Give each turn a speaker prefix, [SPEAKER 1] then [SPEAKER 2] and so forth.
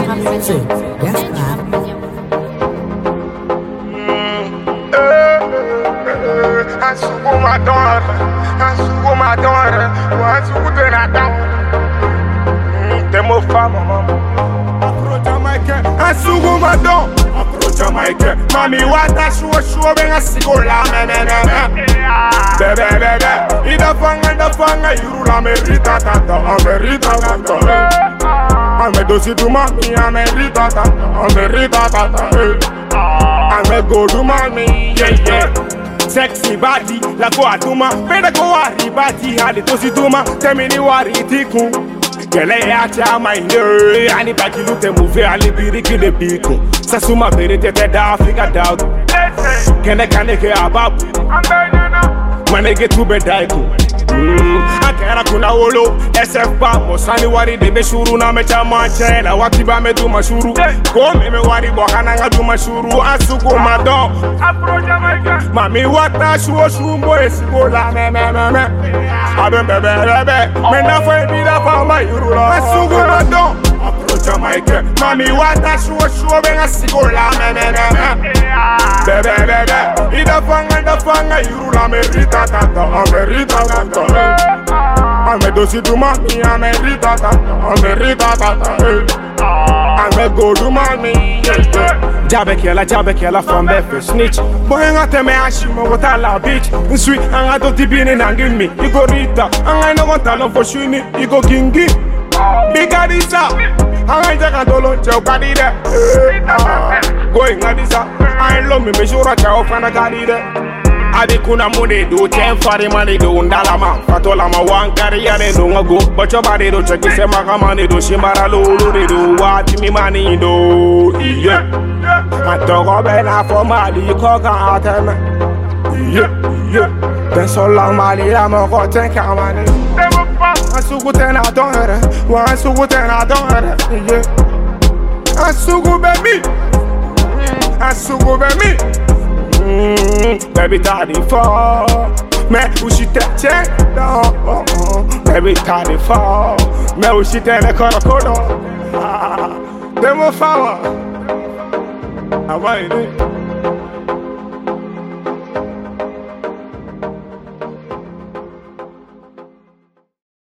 [SPEAKER 1] music. Yes, man.
[SPEAKER 2] Asugo my daughter, asugo de na daughter. Demo fama mama. Approach asugo my daughter. Approach mami wata shuo benga sigola me. Bebe, ida fanga yurula merita tata, merita tata. Ame dosi tu mami, merita tata. Ame go to mami, yeah. Sexy body, la go atuma, peda go aribati, hali tosi tuma, temini wari tiku. Gele ya chama inde, ani baki lute move, ali biriki de piku. Sasuma berete te da Africa doubt. Kene ke ababu, mane get to bedaiku. Akera kuna wolo, SF ba, mosani wari de meshuru na mecha manche, na wakiba me du mashuru. Kome me wari bohana nga du mashuru, asugo madon. Mami wata shuo mbo esigola me. Abe bebe, me na fwe bida fa ma yurula, asugo madon. Approach mami wata shuo benga sigola me. Bebe, ida fanga yurula merita tata. Ame dosi tu mami, merita tata. Ame go to mami, Jabe kela from Befe snitch. Boy ngate me ashima wata la bitch. Nsui anga do tibini nangin me. Igo Rita, anga no gonta lo for shuni. Igo Kingi, Biga Disa. Anga jaka dolo cheo kadide. Going adisa, I love me shura cheo fana kadide. Adi kuna mune do ten fari mani do ndalama fatola ma wankari yane do ngago bocho bari do cheki se makamani do shimbara lulu do wati mi mani do yeah matogo bena for mali ko kan ateme yeah ben so long mali la mo ko ten kamani asugu ten adore wa asugu ten adore yeah asugu be mi baby daddy fall, me ushi te no. Baby daddy fall, me ushi te ne kono. Demo fawa, awai.